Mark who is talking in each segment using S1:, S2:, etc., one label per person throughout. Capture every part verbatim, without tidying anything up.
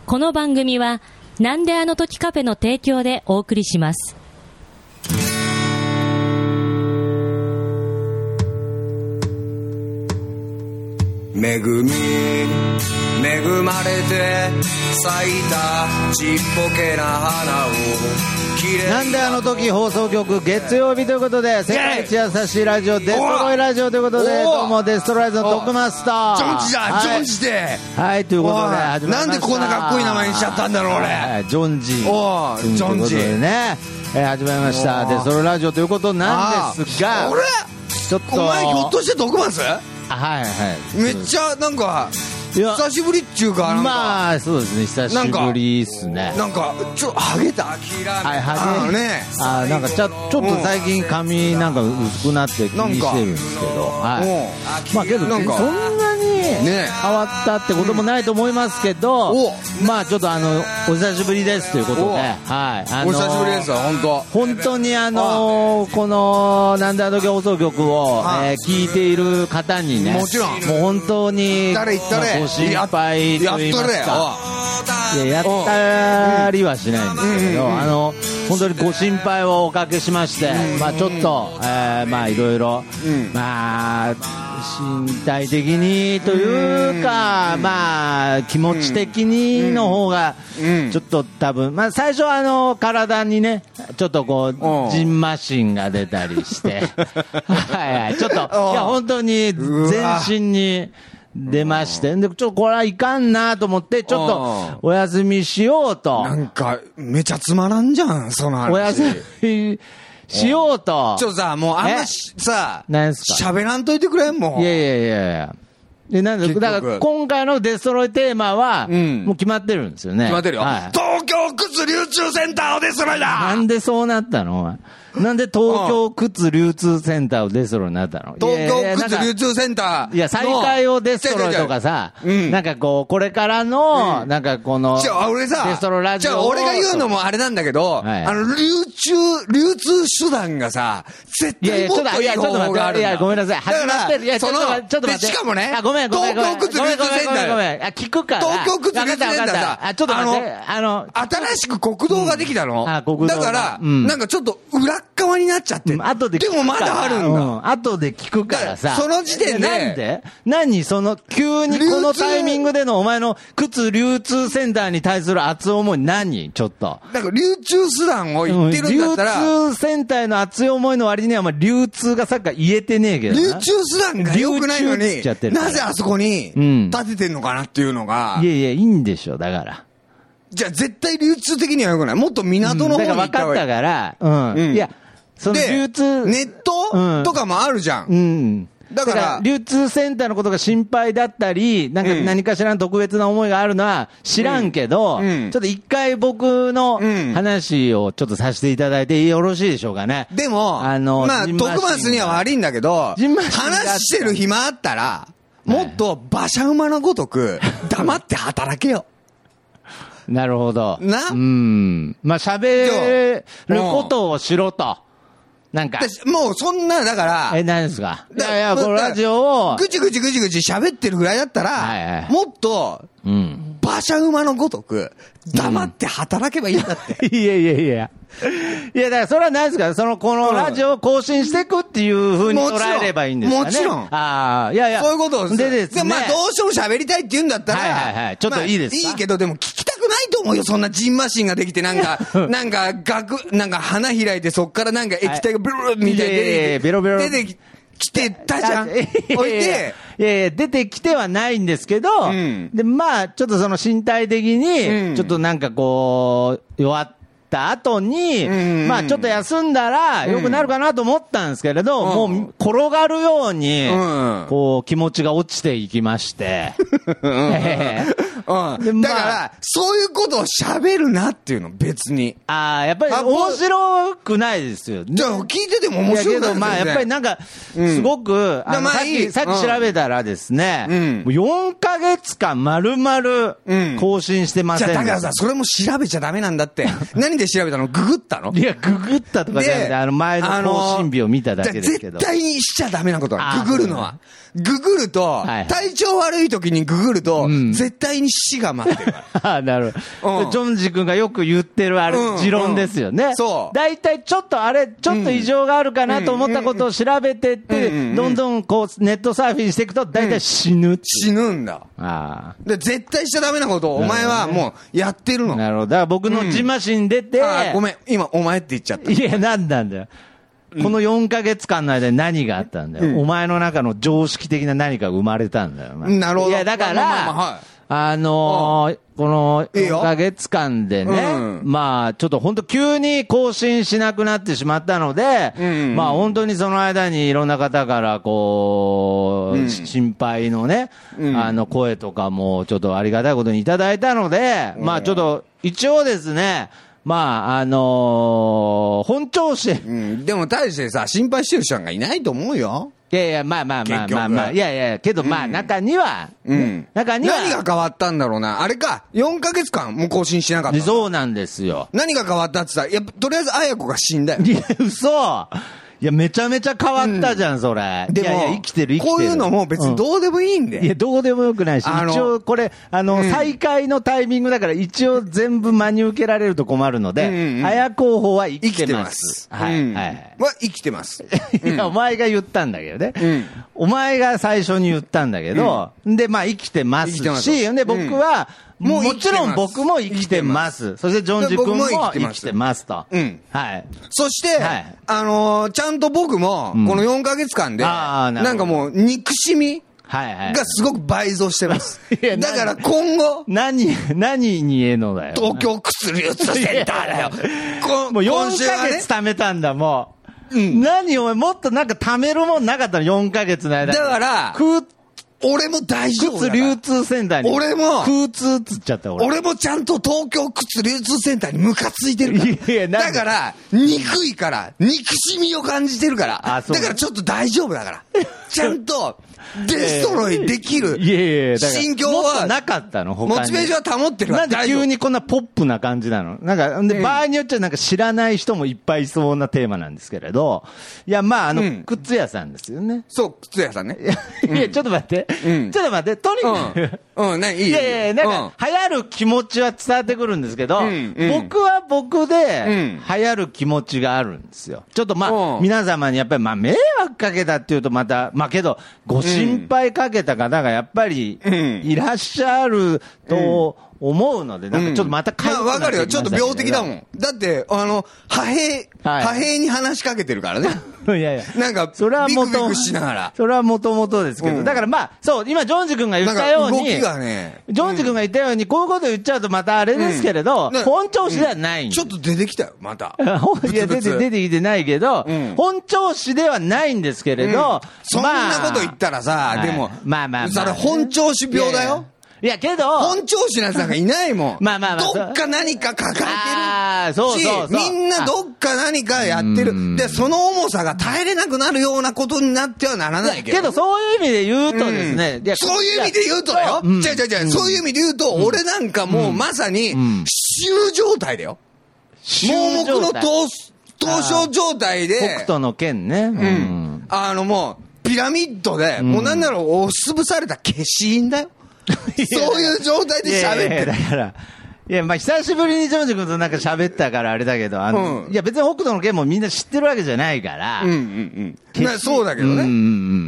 S1: この番組はなんであの時カフェの提供でお送りします。
S2: 恵み恵まれて咲いたちっぽけな花を
S3: なんであの時放送局月曜日ということで世界一優しいラジオデストロイラジオということで、どうもデストロイズのトップマスター
S2: ジョンジだ、はい、ジョンジで
S3: はいということで始まりました。
S2: なんでこんなかっこいい名前にしちゃったんだろう俺、はい、
S3: ジョンジ
S2: おージョンジ
S3: ということでね、えー、始まりましたデストロイラジオということなんですが、
S2: 俺
S3: ちょっと
S2: お前ひょっとしてトップマス、
S3: はいはい
S2: めっちゃなんか久しぶりっちゅうか、なんか
S3: まあそうですね、久しぶりっすね。
S2: なんかちょっとハゲた、はい
S3: ハゲね、あなんかちょ, ちょっと最近髪なんか薄くなって気にしてるんですけど、はい、まあけどそんなに変わったってこともないと思いますけど、うん、まあちょっとあのお久しぶりですということで、はい、あのー、
S2: お久しぶりですよ本当
S3: 本当にあのー、このなんであの時放送局を、えー、聞いている方にね、
S2: もちろん
S3: もう本当に
S2: 誰言ったれ
S3: ご心配と言いますか、いややったりはしないんですけど、うんうんうん、あの本当にご心配をおかけしまして、うんうん、まあちょっと、えー、まあいろいろ、うん、まあ身体的にというか、うん、まあ気持ち的にの方がちょっと多分、まあ最初はあの体にねちょっとこうジンマシンが出たりしてはいはいちょっといや本当に全身に出まして、でちょっとこれはいかんなと思ってちょっとお休みしようと。
S2: なんかめちゃつまらんじゃんその話。
S3: お休みしようと。
S2: ちょっとさもうあんましさ
S3: 何すか
S2: 喋らんといてくれんもん。
S3: いやいやいやいや。でなんでだから今回のデストロイテーマは、うん、もう決まってるんですよね。
S2: 決まってるよ。はい、東京靴流通センターをデストロイだ。
S3: なんでそうなったのお前。なんで東京靴流通センターをデストロイになったの？
S2: 東京靴流通センター。
S3: いや、再開をデストロイとかさ、うん、なんかこう、これからの、うん、なんかこの、
S2: じゃあ俺さ、
S3: デストロイラジオ。
S2: じゃあ俺が言うのもあれなんだけど、はい、あの、流通、流通手段がさ、絶対もっといい方法があるんだ。
S3: いや、ごめんなさい。始まってる。いや、ちょっと待って、ちょっと待って。
S2: しかもね、
S3: あ、ごめん、ごめん、ごめん。
S2: 東京靴流通センター。
S3: ごめん、ごめん。あ、聞くから。
S2: 東京靴流通センターさ、
S3: あ、ちょっと待って。あの、
S2: 新しく国道ができたの。
S3: あ、国道。
S2: だから、なんかちょっと裏側になっちゃって。
S3: 後で
S2: でもまだあるんだ。うん、
S3: 後で聞くからさ。
S2: その時点で。
S3: なんで何その、急にこのタイミングでのお前の靴流通センターに対する熱い思い何ちょっと。
S2: なんか流通手段を言ってるんだったら。
S3: 流通センターへの熱い思いの割には、まあ、流通がさっきから言えてねえけどな。
S2: 流通手段が良くないのに、なぜあそこに立ててんのかなっていうのが。
S3: うん、いやいや、いいんでしょ、だから。
S2: じゃあ絶対流通的には良くない。もっと港の方に行った方がいい。
S3: うん、だから分かったから、うん。うん、いや、その流通
S2: ネットとかもあるじゃん。うん。だから、だから
S3: 流通センターのことが心配だったり、なんか何かしらの特別な思いがあるのは知らんけど、うんうん、ちょっと一回僕の話をちょっとさせていただいてよろしいでしょうかね。
S2: でも、あの、まあ、徳松には悪いんだけど、話してる暇あったら、もっと馬車馬のごとく黙って働けよ。
S3: なるほど。
S2: な？
S3: うん。まあ、喋ることをしろと。なんか。
S2: もうそんな、だから。
S3: え、何ですか？いやいや、このラジオを。
S2: ぐちぐちぐちぐち喋ってるぐらいだったら、はいはい、もっと、うん。馬車馬のごとく、黙って働けばいいんだって。
S3: うん、いやいやいや。いや、だからそれは何ですか？その、このラジオを更新していくっていう風に捉えればいいんですかね。
S2: もちろん。
S3: ああ、いやいや。
S2: そういうことを
S3: でですね。
S2: まあ、どうしても喋りたいって言うんだったら、
S3: はいはいはい。ちょっといいですか？
S2: まあ、いいけど、でも聞きたくないと思うよ。そんなジンマシンができて、なんか、なんか、ガク、なんか花開いて、そっからなんか液体がブルルみたいに出てきて、ベロベロ出てきてたじゃん。おいで、
S3: いやいや、出てきてはないんですけど、うん、で、まあ、ちょっとその身体的に、ちょっとなんかこう、弱った後に、うん、まあちょっと休んだら良くなるかなと思ったんですけれど、うん、もう転がるように、うん、こう気持ちが落ちていきまして。え
S2: ーうん、だから、まあ、そういうことを喋るなっていうの、別に。
S3: ああ、やっぱり面白くないですよ。
S2: じゃあ聞いてても面白くない。いやけど、
S3: まあやっぱりなんか、すごく、うん、あのまあ、さっき、さっき調べたらですね、うん、よんかげつかん丸々更新してません、
S2: うん。じゃあだからさ、それも調べちゃダメなんだって。何で調べたの？ググったの？
S3: いや、ググったとかじゃなくて、あの前の更新日を見ただけですけど。
S2: 絶対にしちゃダメなことは、ググるのは。ググると、はい、体調悪い時にググると、うん、絶対に死が待ってるから。
S3: あなるほど。うん、ジョンジ君がよく言ってるあれ、うん、持論ですよね。うん、そう。大体ちょっとあれ、ちょっと異常があるかなと思ったことを調べてって、うんうんうん、どんどんこうネットサーフィンしていくと大体死ぬ、うん。
S2: 死ぬんだ。あで絶対しちゃダメなことをお前はもうやってるの。
S3: なるほど。だから僕のジンマシン出て、うん、
S2: あごめん、今お前って言っちゃった。
S3: いや、なんなんだよ。このよんかげつかんの間に何があったんだよ、うん、お前の中の常識的な何かが生まれたんだよ、まあ、
S2: なるほど。
S3: いやだから、まあまあまあはい、あのー、このよんかげつかんでね、うん、まあちょっと本当急に更新しなくなってしまったので、うん、まあ本当にその間にいろんな方からこう、うん、心配のね、うん、あの声とかもちょっとありがたいことにいただいたので、うん、まあちょっと一応ですね、まあ、あのー、本調子、
S2: うん。でも大してさ、心配してる人がいないと思うよ。
S3: いやいや、まあまあまあまあまあ、いやいや、けどまあ中には、
S2: うん。中には。何が変わったんだろうな。あれか、よんかげつかんもう更新しなかった。
S3: そうなんですよ。
S2: 何が変わったってさ、やっぱとりあえず綾子が死んだよ。
S3: いや、嘘。いや、めちゃめちゃ変わったじゃん、うん、それ。
S2: でも、いやいや生きてる生きてる。こういうのも別にどうでもいいんで。うん、
S3: いや、どうでもよくないし、一応これ、あの、うん、再開のタイミングだから一応全部真に受けられると困るので、うんうん、綾候補は生きてます。
S2: 生きてます。はい。うん、はい。は生きてます。
S3: いや、お前が言ったんだけどね。うん、お前が最初に言ったんだけど、うん、で、まあ生きてますし、で、僕は、もうもちろん僕も生きてます。そしてジョンジ君も生きてますと。うん。はい。
S2: そして、はい、あのー、ちゃんと僕も、このよんかげつかんで、うん、なんかもう憎しみがすごく倍増してます。はいはい、だから今後。
S3: 何、何に言えのだよ。
S2: 東京薬輸出センターだよ。
S3: もうよんかげつ貯めたんだ、もう。うん、何お前もっとなんか貯めるもんなかったの ?よんかげつの間。
S2: だから、
S3: 空
S2: 俺も大丈夫だから。
S3: 靴流通センターに。
S2: 俺も。
S3: 空通っつっちゃった俺。
S2: 俺もちゃんと東京靴流通センターにムカついてるから。いやいや、だから、憎いから、憎しみを感じてるから。あ、そう。だからちょっと大丈夫だから。ちゃんと、デストロイできる。いやいやいや、心境は。もっとなかったの他に。モチベーションは保ってるから。
S3: なんで急にこんなポップな感じなのなんか、で、場合によっちゃなんか知らない人もいっぱいいそうなテーマなんですけれど。いや、まあ、あの、うん、靴屋さんですよね。
S2: そう、靴屋さんね。
S3: いや、ちょっと待って。うん、ちょっと待って。とにかく。
S2: うん、うん、ね、いい。
S3: いやいや、なんか、流行る気持ちは伝わってくるんですけど、うんうん、僕は僕で、流行る気持ちがあるんですよ。ちょっとまあ、皆様にやっぱり、まあ、迷惑かけたっていうとまた、まあけど、ご心配かけた方がやっぱり、いらっしゃると、思うので、なんかちょっとまた
S2: 変えて、うん、まあわかるよ。ちょっと病的だもん。だって、あの、派兵、はい、派兵に話しかけてるからね。
S3: いやいや。
S2: なんか、それはビクビクしながら。
S3: それはもともとですけど、うん、だからまあ、そう、今、ジョンジ君が言ったように、
S2: 動きがね、
S3: ジョンジ君が言ったように、こういうこと言っちゃうとまたあれですけれど、うんね、本調子ではない、うん。
S2: ちょっと出てきたよ、また。
S3: いや、出て、出てきてないけど、うん、本調子ではないんですけれど、うん、
S2: そんなこと言ったらさ、まあ、でも、まあまあまあ、それ本調子病だよ。
S3: いやけど
S2: 本調子なやつなんかいないもん。まあまあまあ。どっか何か抱えてる。ああ、そうそうそう。みんなどっか何かやってる。で、その重さが耐えれなくなるようなことになってはならないけど。
S3: けどそういう意味で言うとですね。
S2: うん、そういう意味で言うとだよ。違う違う違う。そういう意味で言うと、俺なんかもうまさに、死ぬ状態だよ。盲目の凍傷状態で。
S3: 北斗の剣ね。う
S2: ん。あのもう、ピラミッドで、もうなんだろう、押しつぶされた消印だよ。そういう状態で喋ってる。
S3: だから、いや、まあ、久しぶりにジョンジ君となんか喋ったからあれだけど、あの、うん、いや、別に北斗の拳もみんな知ってるわけじゃないから。うんうん
S2: うん。まあ、そうだけどね。うんうんうん、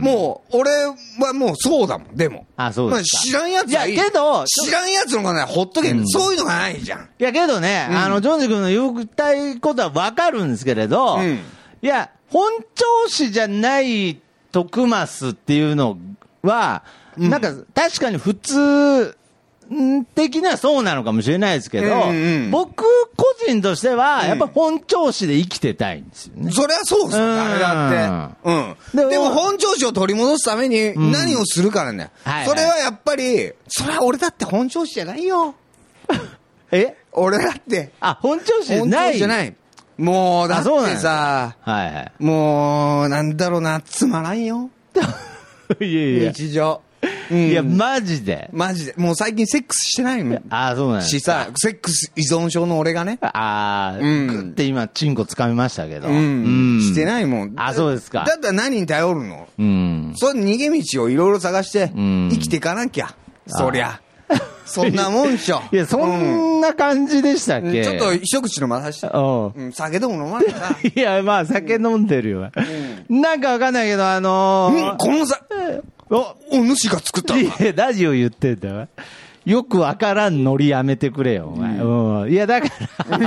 S2: もう、俺はもうそうだもん、でも。
S3: あ、そうですか。
S2: まあ、知らんやつはいい。
S3: いや、けど、
S2: 知らんやつのがね、ほっとけ、うん、そういうのがないじゃん。い
S3: や、けどね、うん、あの、ジョンジ君の言いたいことはわかるんですけれど、うん、いや、本調子じゃない徳増っていうのは、なんか、確かに普通的にはそうなのかもしれないですけど、うんうん、僕個人としては、やっぱ本調子で生きてたいんですよね。
S2: そりゃそうっすよ、あれだって。うん。でも本調子を取り戻すために何をするからね。うんはいはい、それはやっぱり、それは俺だって本調子じゃないよ。え俺だって。
S3: あ、本調子じゃない。本調子
S2: じゃない。もう、だってさ、はいはい、もう、なんだろうな、つまらんよ。
S3: いやいや。
S2: 日常。
S3: うん、いや、マジで。
S2: マジで。もう最近セックスしてないの。
S3: ああ、そうなんです
S2: しさ、セックス依存症の俺がね。
S3: ああ、うん、グッて今、チンコ掴みましたけど。
S2: うん。うん、してないもん。
S3: あ、そうですか。
S2: だったら何に頼るの？うん。その逃げ道をいろいろ探して、生きていかなきゃ。そりゃ。 そんなもんっしょ。
S3: いや、そんな感じでしたっけ、うん、
S2: ちょっと一口飲まさして。うん。酒でも飲まないか。
S3: いや、まあ、酒飲んでるよ。うん、なんかわかんないけど、あのー、
S2: うん、このさ、お、お主が作ったのか。
S3: いや、ラジオ言ってんだよ。よくわからんノリやめてくれよ、お前。うん。うん、いや、だから。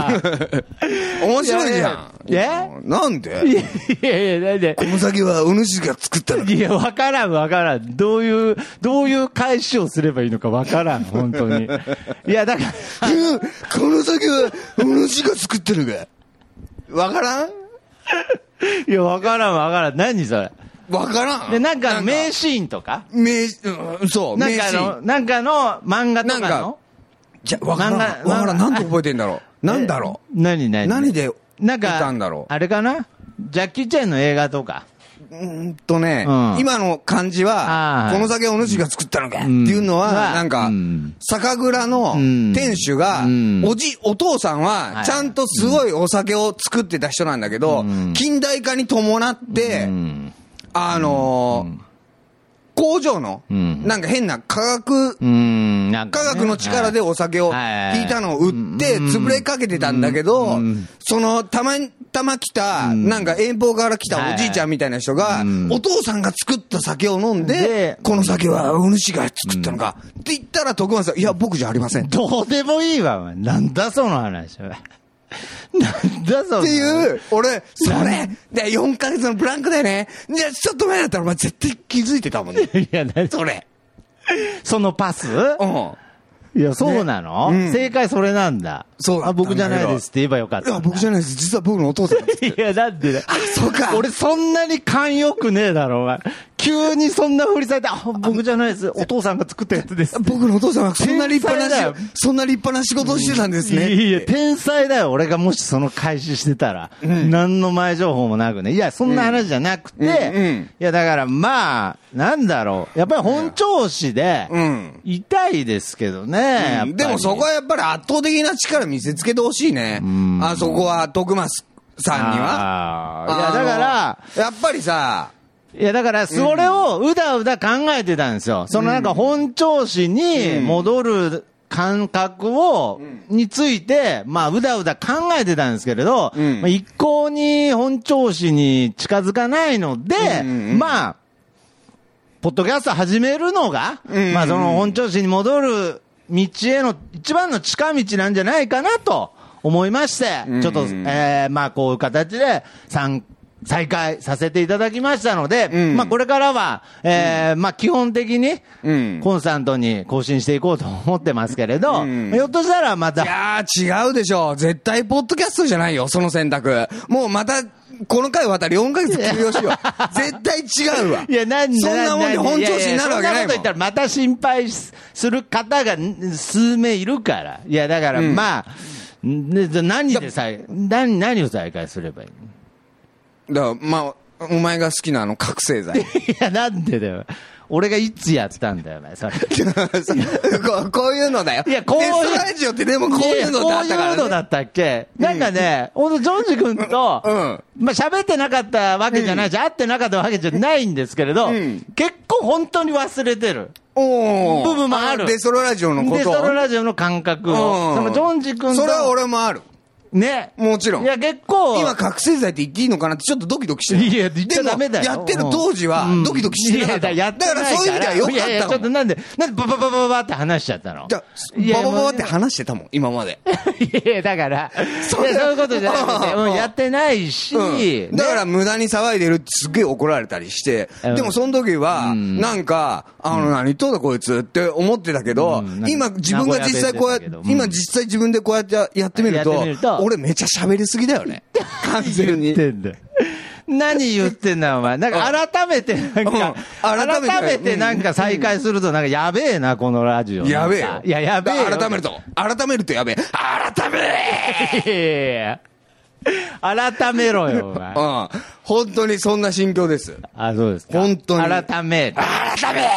S2: 面白いじゃん。
S3: え
S2: なんで
S3: いやいや、なんで
S2: この酒はお主が作ったのか。
S3: いや、わからんわからん。どういう、どういう返しをすればいいのかわからん、本当に。いや、だから。
S2: この酒はお主が作ってるのか。わからん
S3: いや、わからんわからん。何それ。
S2: わからん。
S3: で、なんか、名シーンとか
S2: 名、うん、そう、
S3: なんかの、なんかの漫画とかのなんか、
S2: じゃ、わからん。わからん。なんて覚えてんだろう。なんだろ
S3: う。何何
S2: 何で、
S3: なんか、
S2: たんだろう。
S3: あれかなジャッキー・チェンの映画とか。
S2: うんとね、うん、今の感じは、この酒はお主が作ったのかっていうのは、なんか、酒蔵の店主が、おじ、お父さんは、ちゃんとすごいお酒を作ってた人なんだけど、近代化に伴って、あのー、工場の、なんか変な化学、化学の力でお酒を引いたのを売って、潰れかけてたんだけど、その、たま、たま来た、なんか遠方から来たおじいちゃんみたいな人が、お父さんが作った酒を飲んで、この酒はお主が作ったのか。って言ったら徳松さん、いや、僕じゃありません。
S3: どうでもいいわ、お前。なんだその話。なんだその
S2: っていう、俺、それ、で、よんかげつのブランクだよね。いや、ちょっと前だったらお前絶対気づいてたもんね。
S3: いや、何
S2: それ。
S3: そのパスうん。いや、そうなの、ねうん、正解それなんだ。
S2: そうだ。
S3: あ、僕じゃないですって言えばよかった。
S2: いや、僕じゃないです。実は僕のお父さん。
S3: いや、なんでだ。
S2: あ、そうか。
S3: 俺そんなに勘良くねえだろ、お前。急にそんな振りされて、あ、僕じゃないです。お父さんが作ったやつです。
S2: 僕のお父さんはそんな立派な、そんな立派な仕事をしてたんですね。
S3: いや、天才だよ。俺がもしその開始してたら。うん、何の前情報もなくね。いや、そんな話じゃなくて、うんうんうん、いや、だからまあ、なんだろう。やっぱり本調子で、痛いですけどね。
S2: うん、でもそこはやっぱり圧倒的な力見せつけてほしいね。あそこは徳松さんには。
S3: いや、だから、
S2: やっぱりさ、
S3: いや、だから、それをうだうだ考えてたんですよ。そのなんか本調子に戻る感覚を、について、まあ、うだうだ考えてたんですけれど、まあ、一向に本調子に近づかないので、まあ、ポッドキャスト始めるのが、まあ、その本調子に戻る道への一番の近道なんじゃないかなと思いまして、ちょっと、えー、まあ、こういう形で参加、再開させていただきましたので、うん、まあこれからは、えー、うん、まあ基本的に、コンスタントに更新していこうと思ってますけれど、うん、ひょっとしたらまた。
S2: いやー違うでしょ。絶対ポッドキャストじゃないよ、その選択。もうまた、この回終わったらよんかげつ休養しよう。絶対違うわ。
S3: いや、なんで
S2: そんなもんで本調子になるわけないもん。
S3: いやいやそんなこと言ったらまた心配する方が数名いるから。いや、だからまあ、うん、何で再、何、何を再開すればいいの？
S2: だから、まあ、お前が好きなあの覚醒剤。
S3: いや、なんでだよ。俺がいつやったんだよ、お前。それ
S2: こ, こういうのだよ。
S3: いや、こういう。
S2: テストラジオってでもこういうのだったから、ね。
S3: こういうのだったっけ、うん、なんかね、ほんと、ジョンジ君と、うん、まあ、喋ってなかったわけじゃないし、うん、会ってなかったわけじゃないんですけれど、うん、結構本当に忘れてる。
S2: お
S3: 部分もある。
S2: デストロラジオのこと。
S3: デストロラジオの感覚を。そのジョンジ君と。
S2: それは俺もある。
S3: ね。
S2: もちろん。
S3: いや、結構。
S2: 今、覚醒剤って言っていいのかなってちょっとドキドキしてる。
S3: いや、言っちゃダメだよ。
S2: やってる当時は、ドキドキしてなかった。
S3: いや、だから
S2: そういう意味ではよかったもん。いやいや、
S3: ちょっとなんで、なんでバババババって話しちゃったの？
S2: じゃババババって話してたもん、今まで。
S3: いや、だから、そういうことじゃなくて、うん、やってないし、
S2: うん。だから無駄に騒いでるってすっげえ怒られたりして、でもその時は、なんか、あの、何言っとんだこいつって思ってたけど、今自分が実際こうやって、今実際自分でこうやってやってみると、俺めっちゃ喋りすぎだよね。完全に。
S3: 何言ってんだお前。なんか改めてなんか、うん、改めて、改めてなんか再開するとなんかやべえな、このラジオ。
S2: やべえよ。
S3: いや、やべえよ。
S2: 改めると。改めるとやべえ。改め
S3: え改めろよ、お前。
S2: うん。本当にそんな心境です。
S3: あ、そうですか。
S2: 本当に。
S3: 改め。
S2: 改め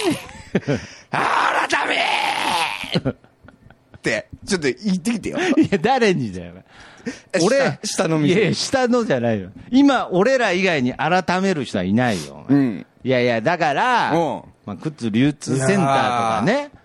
S2: 改めって、ちょっと言ってきてよ。
S3: いや、誰にだよ。
S2: 俺、下の店。
S3: いや、下のじゃないよ。今、俺ら以外に改める人はいないよ。うん。いやいや、だから、まあ、靴流通センターとかね。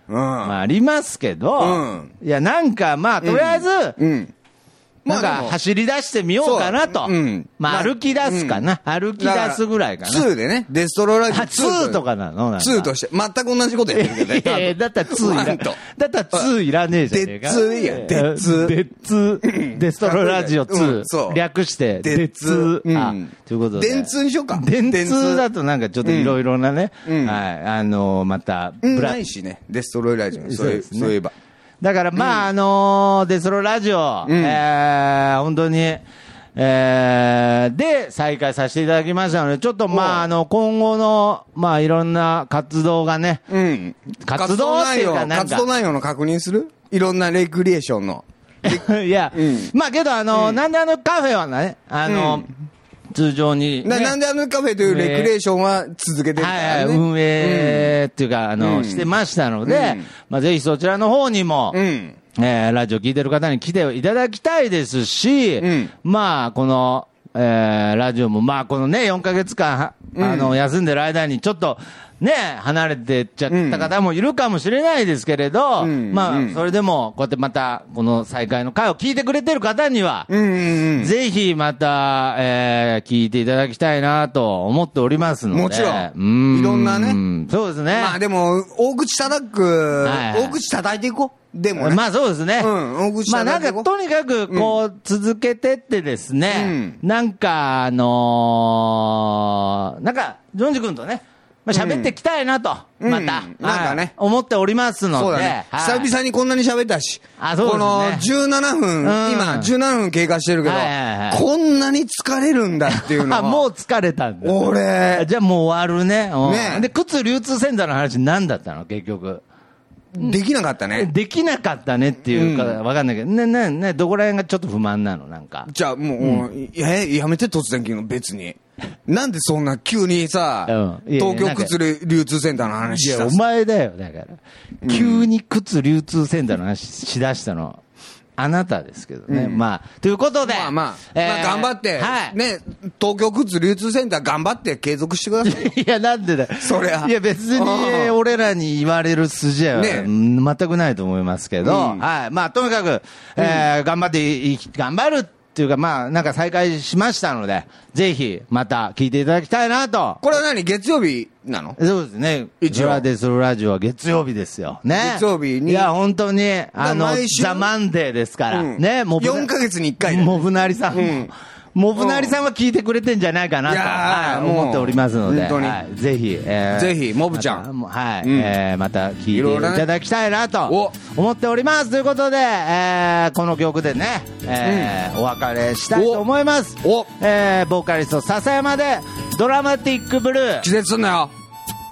S3: うん、まあありますけど、うん、いやなんかまあとりあえず、うんうんなんか走り出してみようかなと。うん、まあ歩き出すかな、うん。歩き出すぐらいかな。
S2: ツーでね、デストロラジオ。
S3: ツーとかなの
S2: ツーとして。全く同じことやってるけどね。
S3: いやいやだったらツーいらねえ。だったらツーいらねえじゃねえか。
S2: デッツーいいや。デッツー。
S3: デッツー。デストロラジオツー。うん、略して、デッツー。あ、ということで。
S2: 電通にしようか。
S3: 電通だとなんかちょっといろいろなね、うん、はい、あのー、また、
S2: ブラないしね、デストロラジオ。そういえば。
S3: だからまあ、うん、あのー、デストロラジオ、うん、えー、本当に、えー、で、再開させていただきましたので、ちょっとまあ、あの、今後の、まあ、いろんな活動がね、うん。活動っていうかなんか
S2: 活動内容の確認するいろんなレクリエーションの。
S3: いや、うん、まあけどあの、うん、なんであのカフェはね、あの、うん通常に、
S2: ね。な、なんであのカフェというレクリエーションは続けてるからね。はい、
S3: 運営っていうか、あの、うん、してましたので、うん、まあぜひそちらの方にも、うん、えー、ラジオ聞いてる方に来ていただきたいですし、うん、まあこの、えー、ラジオもまあこのね、よんかげつかん、あの、休んでる間にちょっと、ね、離れてっちゃった方もいるかもしれないですけれど、うん、まあ、うん、それでも、こうやってまた、この再開の回を聞いてくれてる方には、うんうんうん、ぜひまた、えー、聞いていただきたいなと思っておりますので。
S2: もちろん。うんいろんなね。
S3: そうですね。
S2: まあでも、大口叩く、はいはい、大口叩いていこう。でもね。
S3: まあそうですね。
S2: うん、大口
S3: まあなんか、とにかく、こう、続けてってですね、うん、なんか、あのー、なんか、ジョンジ君とね、まあ、喋っていきたいなと、うん、また、うん、なんかね、思っておりますので。そうだね。
S2: はい、久々にこんなに喋ったし。あ、そうですね。このじゅうななふん、うん、今じゅうななふん経過してるけど、はいはいはい、こんなに疲れるんだっていうのは。
S3: もう疲れたんだ。
S2: 俺。
S3: じゃあもう終わるね。ね。で、靴流通センターの話何だったの結局。
S2: できなかったね。
S3: できなかったねっていうか、わかんないけど、ね、ね、ね、どこら辺がちょっと不満なのなんか。
S2: じゃあもう、うん、え、やめて突然聞くの別に。なんでそんな急にさ、うん、東京靴流通センターの話した。
S3: いや、お前だよ、だから。急に靴流通センターの話しだしたの。あなたですけどね。うん、まあ、ということで。
S2: まあまあ、えー、まあ頑張って、はい、ね、東京靴流通センター頑張って継続してください。
S3: いや、なんでだよ。
S2: そりゃ。
S3: いや、別に俺らに言われる筋合いは、ね、全くないと思いますけど、うん、はい。まあ、とにかく、えーうん、頑張ってい、頑張るっていうか、まあ、なんか再開しましたので、ぜひ、また聞いていただきたいなと。
S2: これは何月曜日なの？
S3: そうですね。一応。デストロラジオは月曜日ですよ。ね。
S2: 月曜日に。
S3: いや、本当に、あの、ザ・マンデーですから。うん、ね、
S2: もう。よんかげつにいっかい、ね。
S3: モブナリさん。うんモブナリさんは聞いてくれてんじゃないかなと、はい、思っておりますので、はい、ぜひ、え
S2: ー、ぜひ、モブちゃん。
S3: はい、うんえー、また聞いていただきたいなと思っております。ということで、えー、この曲でね、えーうん、お別れしたいと思います。おえー、ボーカリスト、笹山で、ドラマティックブルー。
S2: 気絶すんなよ。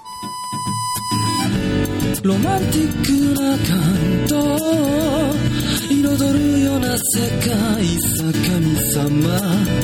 S4: ロマンティックな感動彩るような世界さ神様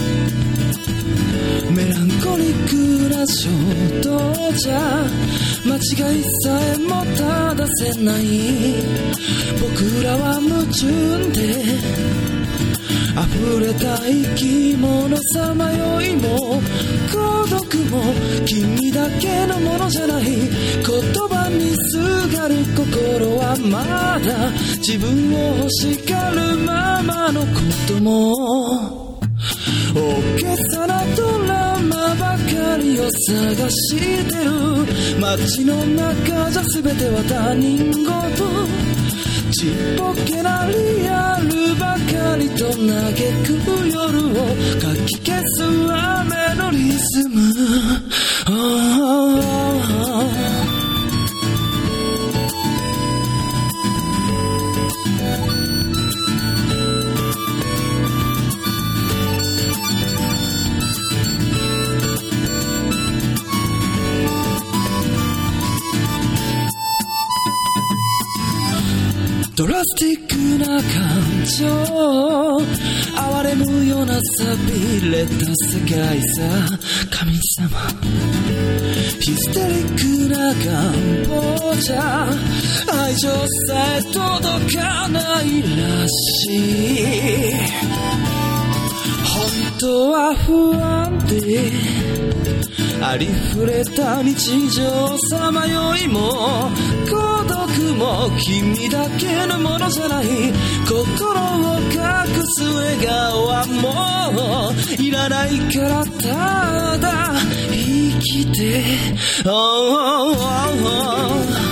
S4: メランコリックな衝動じゃ間違いさえも正せない僕らは矛盾で溢れた生き物さまよいも孤独も君だけのものじゃない言葉にすがる心はまだ自分を欲しがるままのことも大げさなドラマばかりを探してる街の中じゃ全ては他人事ちっぽけなリアルばかりと嘆く夜をかき消す雨のリズム、ドラスティックな感情哀れむような寂れた世界さ神様ヒステリックな願望じゃ愛情さえ届かないらしい本当は不安でありふれた日常さまよいも孤独も君だけのものじゃない。心を隠す笑顔はもういらないから、ただ生きて、oh, oh, oh, oh.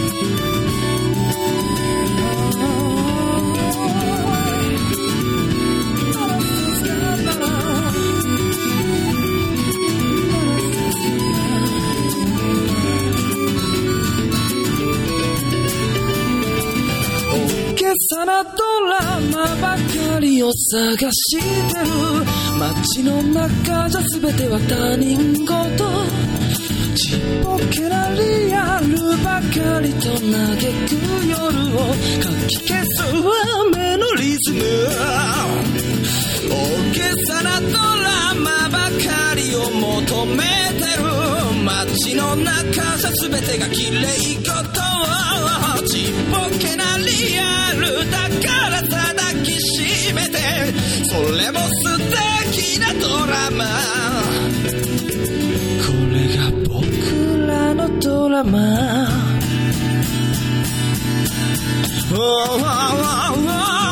S4: さなドラマばかりを探してる。街の中じゃ全ては他人事。ちっぽけなリアルばかりと嘆く夜をかき消す雨のリズム。大げさなドラマばかりを求めてる。街の中じゃ全てが綺麗事。ちっぽけなリアルだからさ抱きしめて、それも素敵なドラマ。これが僕らのドラマ。oh, oh, oh, oh.